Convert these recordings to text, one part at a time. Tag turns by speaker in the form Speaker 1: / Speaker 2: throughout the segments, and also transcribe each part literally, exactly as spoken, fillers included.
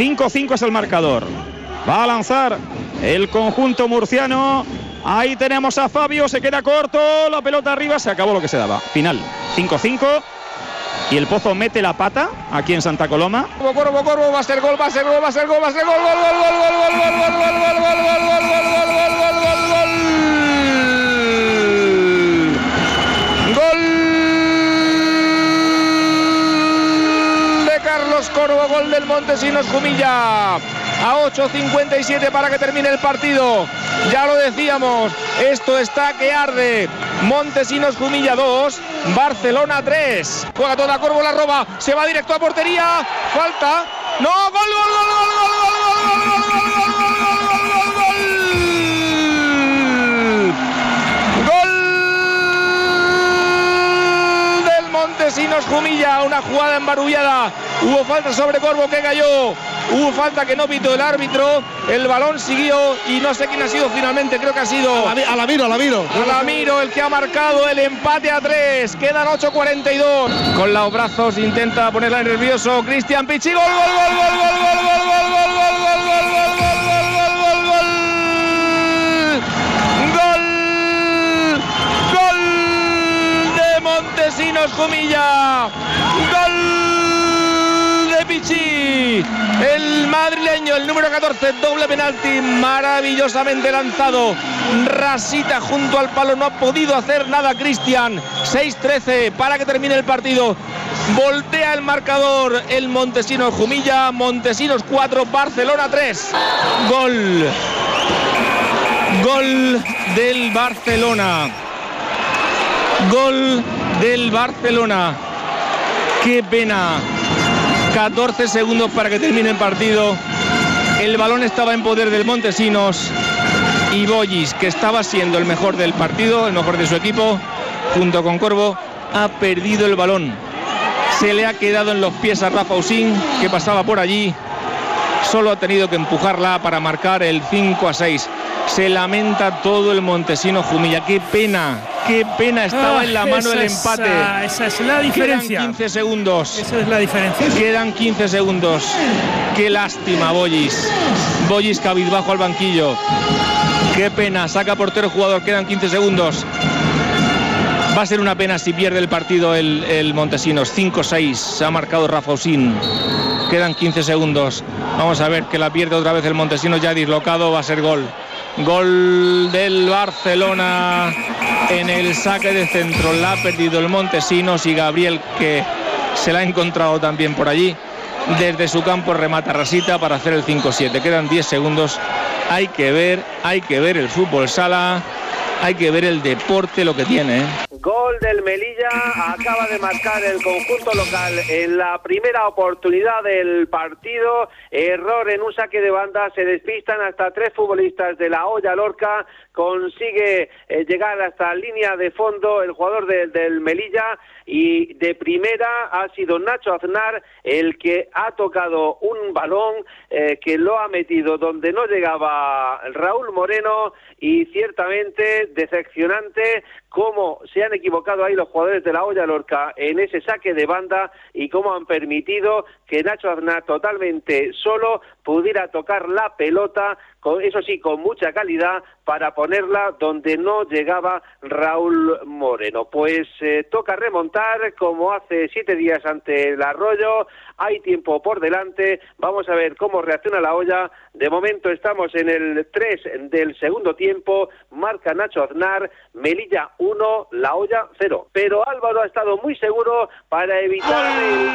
Speaker 1: cinco cinco es el marcador. Va a lanzar el conjunto murciano. Ahí tenemos a Fabio, se queda corto, la pelota arriba, se acabó lo que se daba. Final, cinco cinco. Y el Pozo mete la pata aquí en Santa Coloma.
Speaker 2: Corvo, Corvo, Corvo, va a ser gol, va a ser gol, va a ser gol, va a ser gol, gol, gol, gol, gol, gol, gol, gol, gol, gol, gol, gol, gol, gol, gol, gol, gol, gol. Carlos Corvo, gol del Montesinos Jumilla a ocho cincuenta y siete para que termine el partido. Ya lo decíamos, esto está que arde. Montesinos Jumilla dos, Barcelona tres. Juega toda Corvo, la roba, se va directo a portería, falta, no, gol, gol, gol, gol, gol, gol, gol, gol, gol, gol, gol, Montesinos Jumilla, una jugada embarullada, hubo falta sobre Corvo que cayó, hubo falta que no pitó el árbitro, el balón siguió y no sé quién ha sido finalmente, creo que ha sido
Speaker 3: Alamiro, Alamiro.
Speaker 2: Alamiro el que ha marcado el empate a tres, quedan ocho cuarenta y dos, con los brazos intenta ponerla nervioso, Cristian Pichi, gol, gol, gol, gol, gol, gol, gol, gol, gol, gol, gol, gol, gol, gol, gol, Montesinos Jumilla, gol de Pichi, el madrileño, el número catorce, doble penalti, maravillosamente lanzado, rasita junto al palo, no ha podido hacer nada Cristian, seis trece para que termine el partido, voltea el marcador el Montesinos Jumilla, Montesinos cuatro, Barcelona tres, gol, gol del Barcelona. Gol del Barcelona. Qué pena. catorce segundos para que termine el partido. El balón estaba en poder del Montesinos. Y Bollis, que estaba siendo el mejor del partido, el mejor de su equipo, junto con Corvo, ha perdido el balón. Se le ha quedado en los pies a Rafa Usín, que pasaba por allí. Solo ha tenido que empujarla para marcar el cinco a seis. Se lamenta todo el Montesinos Jumilla. Qué pena, qué pena, estaba oh, en la mano el empate.
Speaker 4: Esa, esa es la diferencia.
Speaker 2: Quedan quince segundos.
Speaker 4: Esa es la diferencia.
Speaker 2: Quedan quince segundos. Qué lástima, Bollis. Bollis cabizbajo al banquillo. Qué pena, saca portero jugador, quedan quince segundos. Va a ser una pena si pierde el partido el, el Montesinos. cinco seis, se ha marcado Rafa Usín. Quedan quince segundos. Vamos a ver que la pierde otra vez el Montesinos, ya dislocado, va a ser gol. Gol del Barcelona en el saque de centro. La ha perdido el Montesinos y Gabriel, que se la ha encontrado también por allí. Desde su campo remata Rasita para hacer el cinco siete. Quedan diez segundos. Hay que ver, hay que ver el fútbol sala. Hay que ver el deporte lo que tiene, ¿eh?
Speaker 5: Gol del Melilla, acaba de marcar el conjunto local en la primera oportunidad del partido. Error en un saque de banda, se despistan hasta tres futbolistas de la Hoya Lorca. Consigue eh, llegar hasta línea de fondo el jugador de, del Melilla y de primera ha sido Nacho Aznar el que ha tocado un balón eh, que lo ha metido donde no llegaba Raúl Moreno y ciertamente decepcionante cómo se han equivocado ahí los jugadores de la Hoya Lorca en ese saque de banda y cómo han permitido que Nacho Aznar totalmente solo pudiera tocar la pelota, con, eso sí, con mucha calidad, para ponerla donde no llegaba Raúl Moreno. Pues eh, toca remontar como hace siete días ante el Arroyo, hay tiempo por delante, vamos a ver cómo reacciona la Hoya. De momento estamos en el tres del segundo tiempo, marca Nacho Aznar, Melilla uno, La Hoya cero. Pero Álvaro ha estado muy seguro para evitar el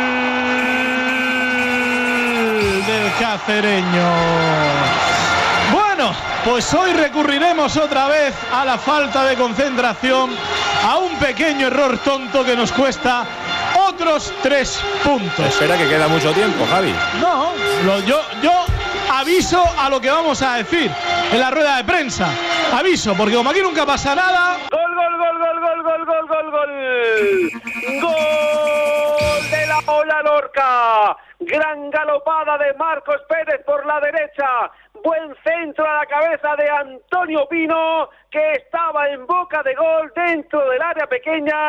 Speaker 3: del cacereño. Bueno, pues hoy recurriremos otra vez a la falta de concentración, a un pequeño error tonto que nos cuesta otros tres puntos.
Speaker 6: Espera que queda mucho tiempo, Javi.
Speaker 3: No, lo, yo, yo aviso a lo que vamos a decir en la rueda de prensa. Aviso, porque como aquí nunca pasa nada.
Speaker 5: Gol, gol, gol, gol, gol, gol, gol, gol, gol. Gol de la Hoya Lorca. Gran galopada de Marcos Pérez por la derecha. Buen centro a la cabeza de Antonio Pino, que estaba en boca de gol dentro del área pequeña.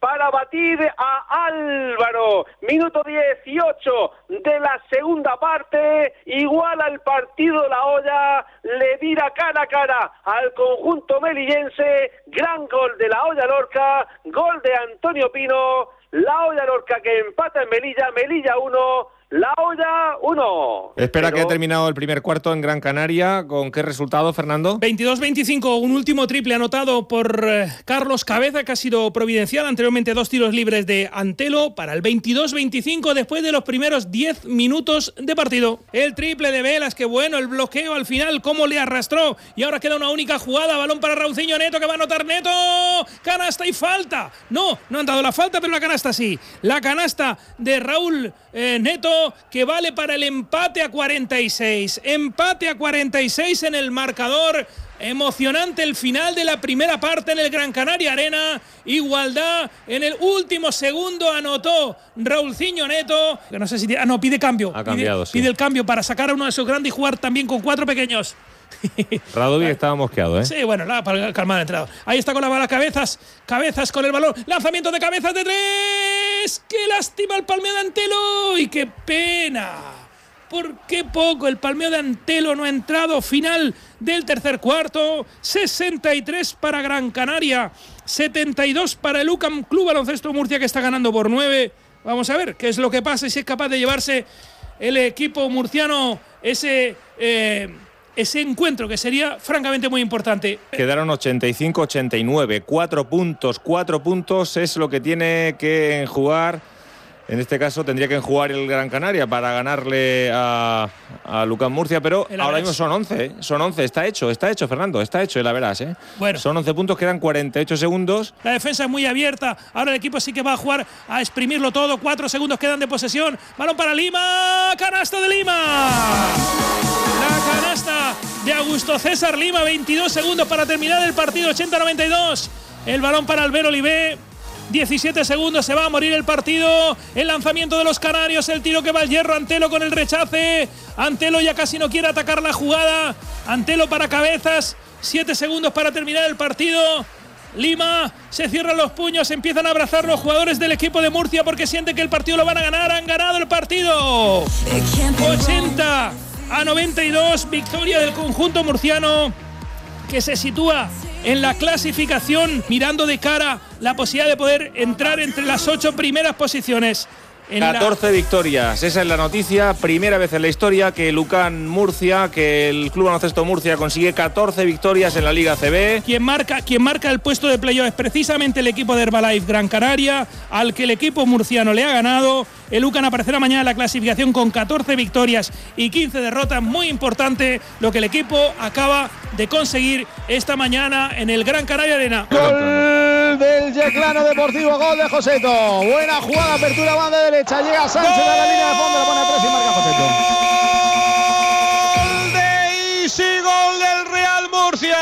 Speaker 5: para batir a Álvaro. Minuto dieciocho de la segunda parte, iguala el partido La Hoya, le tira cara a cara al conjunto melillense, gran gol de La Hoya Lorca, gol de Antonio Pino, La Hoya Lorca que empata en Melilla, Melilla uno, La Hoya uno.
Speaker 6: Espera
Speaker 5: Pero...
Speaker 6: que ha terminado el primer cuarto en Gran Canaria. ¿Con qué resultado, Fernando?
Speaker 4: veintidós veinticinco, un último triple anotado por eh, Carlos Cabeza, que ha sido providencial. Anteriormente dos tiros libres de Antelo para el veintidós veinticinco después de los primeros diez minutos de partido. El triple de Velas, que bueno, el bloqueo al final, cómo le arrastró. Y ahora queda una única jugada, balón para Raulciño Neto, que va a anotar Neto. Canasta y falta. No, no han dado la falta, pero la canasta sí. La canasta de Raúl eh, Neto, que vale para el empate a cuarenta y seis. Empate a cuarenta y seis en el marcador. Emocionante el final de la primera parte en el Gran Canaria Arena. Igualdad en el último segundo anotó Raulciño Neto. Que no sé si ah, no pide cambio.
Speaker 6: Ha cambiado,
Speaker 4: pide,
Speaker 6: sí.
Speaker 4: pide el cambio para sacar a uno de sus grandes y jugar también con cuatro pequeños.
Speaker 6: Radovic estaba mosqueado, ¿eh?
Speaker 4: Sí, bueno, nada, para calmar al entrenador. Ahí está con la bala Cabezas. Cabezas con el balón. Lanzamiento de Cabezas de tres. ¡Qué lástima el palmeo de Antelo! ¡Y qué pena! ¿Por qué poco? El palmeo de Antelo no ha entrado. Final del tercer cuarto. sesenta y tres para Gran Canaria. setenta y dos para el U C A M Club Baloncesto Murcia, que está ganando por nueve. Vamos a ver qué es lo que pasa y si es capaz de llevarse el equipo murciano ese... Eh, ese encuentro que sería francamente muy importante.
Speaker 6: Quedaron ochenta y cinco ochenta y nueve, cuatro puntos, cuatro puntos es lo que tiene que jugar. En este caso tendría que jugar el Gran Canaria para ganarle a, a U C A M Murcia, pero ahora mismo son once, ¿eh? Son once, está hecho, está hecho, Fernando, está hecho, la verás, ¿eh?
Speaker 4: Bueno.
Speaker 6: Son once puntos, quedan cuarenta y ocho segundos.
Speaker 4: La defensa es muy abierta, ahora el equipo sí que va a jugar a exprimirlo todo, cuatro segundos quedan de posesión, balón para Lima, canasta de Lima. La canasta de Augusto César Lima, veintidós segundos para terminar el partido, ochenta noventa y dos. El balón para Albert Olivé. diecisiete segundos, se va a morir el partido. El lanzamiento de los canarios, el tiro que va al hierro. Antelo con el rechace. Antelo ya casi no quiere atacar la jugada. Antelo para Cabezas. siete segundos para terminar el partido. Lima se cierran los puños, empiezan a abrazar los jugadores del equipo de Murcia porque sienten que el partido lo van a ganar. Han ganado el partido. ochenta a noventa y dos, victoria del conjunto murciano, que se sitúa en la clasificación mirando de cara la posibilidad de poder entrar entre las ocho primeras posiciones. En
Speaker 6: catorce
Speaker 4: la...
Speaker 6: victorias, esa es la noticia, primera vez en la historia que el U C A M Murcia, que el Club Baloncesto Murcia consigue catorce victorias en la Liga C B.
Speaker 4: Quien marca, quien marca el puesto de playoff es precisamente el equipo de Herbalife Gran Canaria, al que el equipo murciano le ha ganado. El U C A M aparecerá mañana en la clasificación con catorce victorias y quince derrotas, muy importante lo que el equipo acaba de conseguir esta mañana en el Gran Canaria Arena.
Speaker 7: Gol del Yeclano Deportivo, gol de Joseto. Buena jugada, apertura banda derecha, llega Sánchez a la línea de fondo, la pone a tres y marca Joseto.
Speaker 3: Gol de Isi, gol del Real Murcia.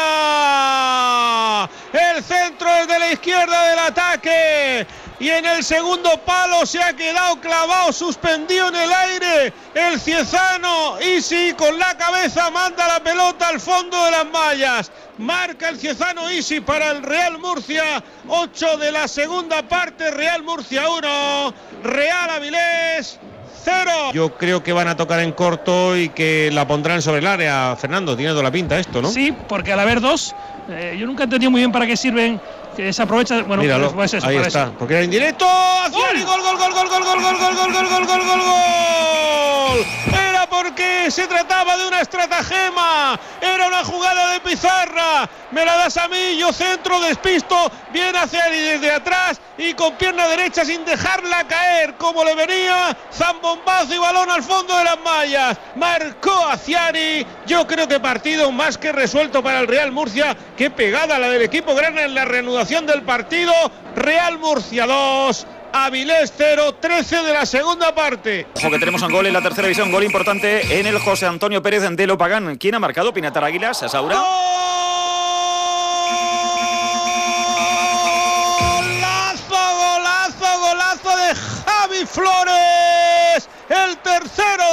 Speaker 3: El centro es de la izquierda del ataque. Y en el segundo palo se ha quedado clavado, suspendido en el aire el ciezano. Isi con la cabeza manda la pelota al fondo de las mallas. Marca el ciezano Isi para el Real Murcia. ocho de la segunda parte, Real Murcia uno, Real Avilés cero. Yo creo que van a tocar en corto y que la pondrán sobre el área. Fernando, tiene toda la pinta esto, ¿no?
Speaker 4: Sí, porque al haber dos, eh, yo nunca he entendido muy bien para qué sirven. Que se aprovecha, bueno,
Speaker 3: míralo,
Speaker 4: pues eso,
Speaker 3: ahí está,
Speaker 4: eso.
Speaker 3: Porque era indirecto. Aciari, gol, gol, gol, gol, gol, gol, gol, gol, gol, gol, gol, gol, gol, gol. Era porque se trataba de una estratagema, era una jugada de pizarra. Me la das a mí, yo centro, despisto, viene Aciari desde atrás y con pierna derecha sin dejarla caer, como le venía, zambombazo y balón al fondo de las mallas. Marcó Aciari. Yo creo que partido más que resuelto para el Real Murcia. Qué pegada la del equipo grana en la reanudación del partido. Real Murcia dos, Avilés cero, trece de la segunda parte.
Speaker 1: Ojo que tenemos un gol en la tercera división, gol importante en el José Antonio Pérez de Lopagán. ¿Quién ha marcado? Pinatar Águilas, Saura.
Speaker 3: Golazo, golazo, golazo de Javi Flores. El tercero del Real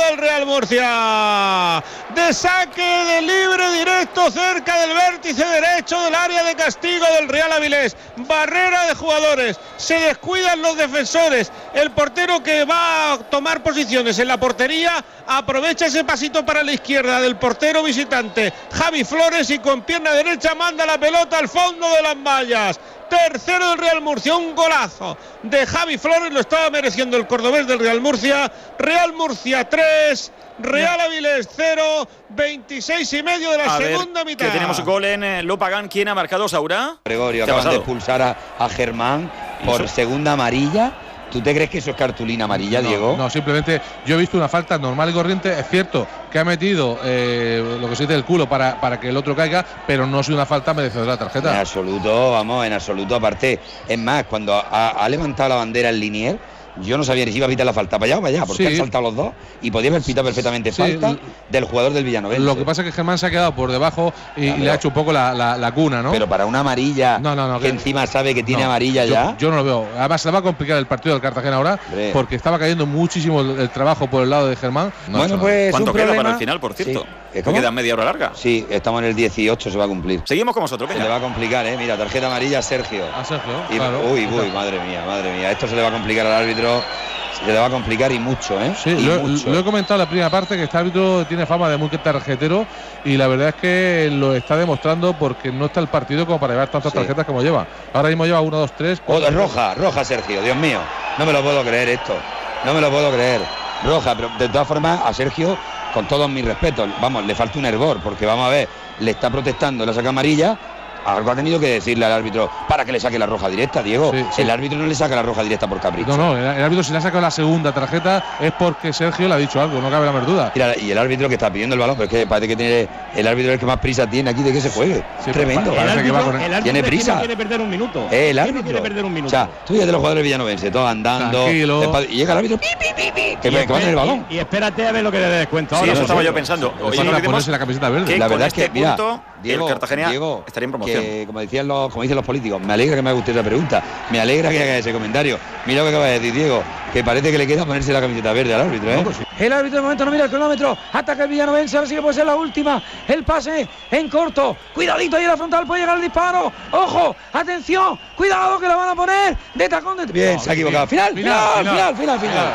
Speaker 8: Murcia. De saque de libre directo cerca del vértice derecho del área de castigo del Real Avilés. Barrera de jugadores. Se descuidan los defensores. El portero que va a tomar posiciones en la portería aprovecha ese pasito para la izquierda del portero visitante Javi Flores y con pierna derecha manda la pelota al fondo de las mallas. Tercero del Real Murcia, un golazo de Javi Flores, lo estaba mereciendo el cordobés del Real Murcia. Real Murcia tres, Real Avilés cero, veintiséis y medio de la
Speaker 1: a
Speaker 8: segunda
Speaker 1: ver,
Speaker 8: mitad.
Speaker 1: Que tenemos gol en eh, Lopagán. ¿Quién ha marcado, Saura?
Speaker 9: Gregorio, acaban de expulsar a, a Germán por
Speaker 1: ¿Eso?
Speaker 9: segunda amarilla. ¿Tú te crees que eso es cartulina amarilla,
Speaker 10: no,
Speaker 9: Diego?
Speaker 10: No, simplemente yo he visto una falta normal y corriente. Es cierto que ha metido eh, lo que se dice el culo para, para que el otro caiga, pero no ha sido una falta merecedora de la tarjeta.
Speaker 9: En absoluto, vamos, en absoluto. Aparte, es más, cuando ha, ha levantado la bandera el Linier, yo no sabía ni si iba a pitar la falta para allá o para allá, porque
Speaker 10: sí.
Speaker 9: han saltado los dos y podía haber pitado perfectamente
Speaker 10: sí.
Speaker 9: falta del jugador del Villanovense.
Speaker 10: Lo que pasa es que Germán se ha quedado por debajo y, claro, y le ha hecho un poco la, la, la cuna, ¿no?
Speaker 9: Pero para una amarilla,
Speaker 10: no, no, no,
Speaker 9: que,
Speaker 10: que
Speaker 9: encima sabe que tiene
Speaker 10: no,
Speaker 9: amarilla
Speaker 10: yo,
Speaker 9: ya.
Speaker 10: Yo no lo veo. Además, se le va a complicar el partido del Cartagena ahora, Hombre. porque estaba cayendo muchísimo el, el trabajo por el lado de Germán.
Speaker 9: No, bueno, pues.
Speaker 1: ¿Cuánto queda
Speaker 9: problema?
Speaker 1: para el final, por cierto?
Speaker 9: Sí.
Speaker 1: ¿Cómo? ¿Queda media hora larga?
Speaker 9: Sí, estamos en el dieciocho, se va a cumplir.
Speaker 1: Seguimos con vosotros, venga.
Speaker 9: Se le va a complicar, ¿eh? Mira, tarjeta amarilla a Sergio.
Speaker 10: A Sergio,
Speaker 9: y,
Speaker 10: claro.
Speaker 9: Uy, uy, madre mía, madre mía. Esto se le va a complicar al árbitro. Se le va a complicar y mucho, ¿eh?
Speaker 10: Sí,
Speaker 9: y
Speaker 10: lo,
Speaker 9: mucho.
Speaker 10: lo he comentado en la primera parte, que este árbitro tiene fama de muy tarjetero y la verdad es que lo está demostrando porque no está el partido como para llevar tantas sí. tarjetas como lleva. Ahora mismo lleva uno, dos, tres.
Speaker 9: Oh, roja, roja, Sergio, Dios mío. No me lo puedo creer esto. No me lo puedo creer. Roja, pero de todas formas a Sergio, con todos mis respetos, vamos, le falta un hervor, porque vamos a ver, le está protestando, la saca amarilla. Algo ha tenido que decirle al árbitro para que le saque la roja directa, Diego. Sí, sí. El árbitro no le saca la roja directa por capricho.
Speaker 10: No, no, el, el árbitro si le ha sacado la segunda tarjeta es porque Sergio le ha dicho algo, no cabe la menor duda.
Speaker 9: Mira, y el árbitro que está pidiendo el balón, pero es que parece que tiene el árbitro el que más prisa tiene aquí de que se juegue. Sí, tremendo.
Speaker 11: El árbitro, que va con el, el árbitro
Speaker 9: tiene prisa.
Speaker 11: No quiere perder un minuto.
Speaker 9: Eh, el árbitro.
Speaker 11: No quiere perder un minuto.
Speaker 9: O sea, tú fíjate los jugadores villanovenses, todos andando. Tranquilo. Y llega el árbitro, pi, pi, pi, pi, que, que va en el balón.
Speaker 11: Y, y espérate a ver lo que le descuento ahora.
Speaker 1: Sí, eso estaba yo pensando.
Speaker 10: Oye, no olvidemos la camiseta verde.
Speaker 9: Que la verdad
Speaker 1: este
Speaker 9: es que, mira,
Speaker 1: punto,
Speaker 9: Diego,
Speaker 1: el Cartagena
Speaker 9: Diego,
Speaker 1: estaría en promoción.
Speaker 9: Que, como decían los, como dicen los políticos, me alegra que me haga usted esa pregunta, me alegra que haga ese comentario. Mira lo que acaba de decir Diego, que parece que le queda ponerse la camiseta verde al árbitro, ¿eh? No, pues sí.
Speaker 12: El árbitro de momento no mira el cronómetro, ataca el Villanovense, a ver si que puede ser la última. El pase en corto, cuidadito ahí en la frontal, puede llegar el disparo. Ojo, atención, cuidado que la van a poner de tacón de.
Speaker 9: Bien, no, se ha equivocado. Final, final, final, final, final, final.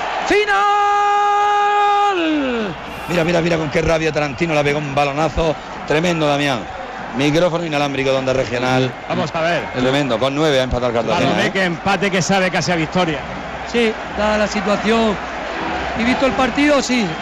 Speaker 12: ¡Final!
Speaker 9: Mira, mira, mira con qué rabia Tarantino la pegó un balonazo tremendo, Damián. Micrófono inalámbrico de onda regional.
Speaker 11: Vamos a ver.
Speaker 9: Tremendo, con nueve a empatar Cartagena.
Speaker 11: Balón ¿eh? que empate que sabe casi a victoria.
Speaker 12: Sí, dada la situación y visto el partido, sí.